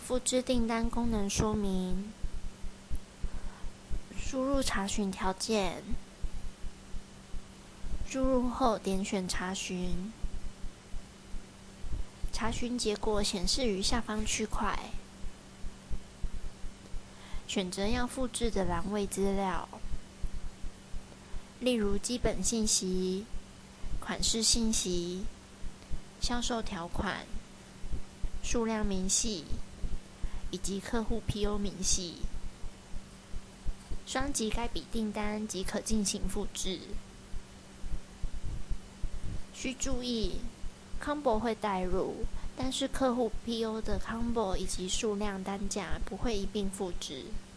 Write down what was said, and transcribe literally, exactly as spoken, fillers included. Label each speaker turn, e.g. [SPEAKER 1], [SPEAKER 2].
[SPEAKER 1] 复制订单功能说明，输入查询条件，输入后点选查询，查询结果显示于下方区块，选择要复制的栏位资料，例如基本信息、款式信息、销售条款、数量明细以及客户 P O 明细。双击该笔订单即可进行复制。需注意 ，combo 会带入，但是客户 P O 的 combo 以及数量单价不会一并复制。